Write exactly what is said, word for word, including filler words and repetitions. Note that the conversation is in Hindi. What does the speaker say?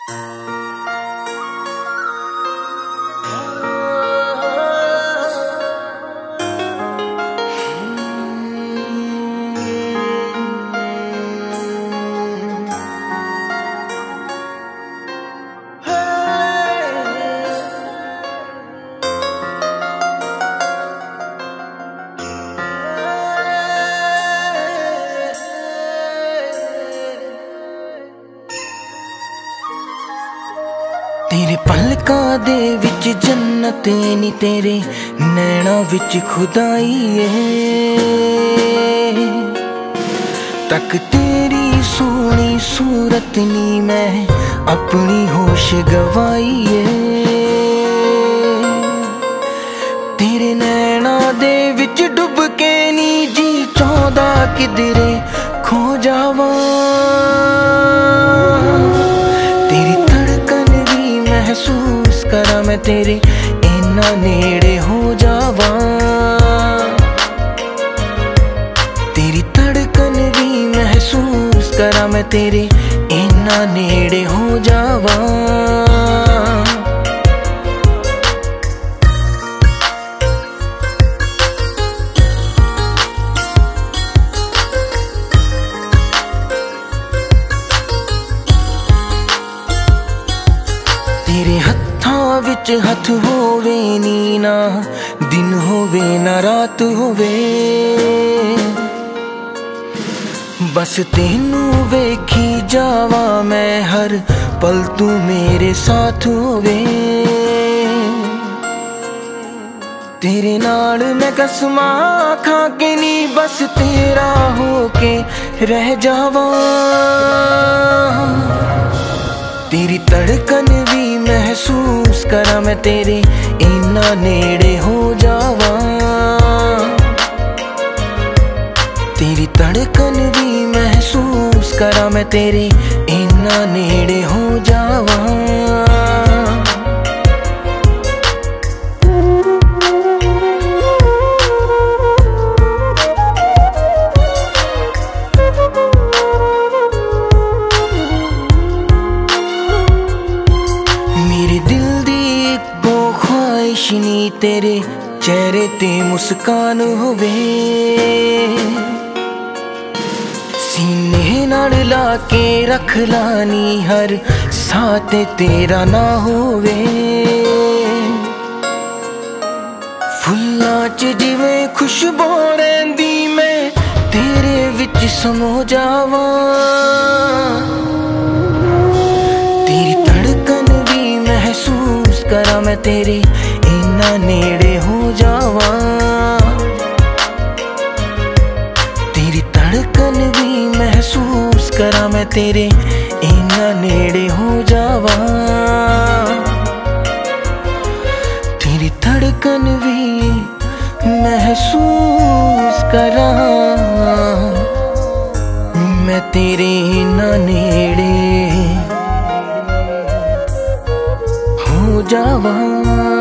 तेरे पलकां दे विच जन्नत नी, तेरे नैना विच खुदाई है। तक तेरी सोनी सूरत नी, मैं अपनी होश गवाई है। तेरे नैना दे विच डुब के नी जी चौंदा किधरे खो जावा। तेरी धड़कन भी महसूस करा मैं, तेरे इन्ना नेड़े हो जावा। तेरी धड़कन भी महसूस करा मैं, तेरे इन्ना नेड़े हो जावा। तेरे हत्थां विच हथ होवे नी, ना दिन होवे ना रात होवे। बस तेनू वेखी जावा मैं, हर पल तू मेरे साथ होवे। तेरे नाल मैं कसमां खा के नी, बस तेरा होके रह जावा। तेरी धड़कन भी महसूस करा मैं, तेरे इन्ना नेड़े हो जावा। तेरी धड़कन भी महसूस करा मैं, तेरे इन्ना नेड़े हो जावा। मेरे दिल दी इक्को ख्वाहिश नी, तेरे चेहरे ते मुस्कान होवे। सीने नाल ला के रख लानी, हर साथ तेरा ना होवे। फुल्लां च जिवें खुशबू रहिंदी, मैं तेरे विच समो जावा। तेरी धड़कन भी महसूस करा मैं, तेरे इन्ना नेड़े हो जावा। तेरी धड़कन भी महसूस करा मैं, तेरे इन्ना नेड़े हो जावा। तेरी धड़कन भी महसूस करा मैं, तेरे इन्ना नेड़े हो जावा।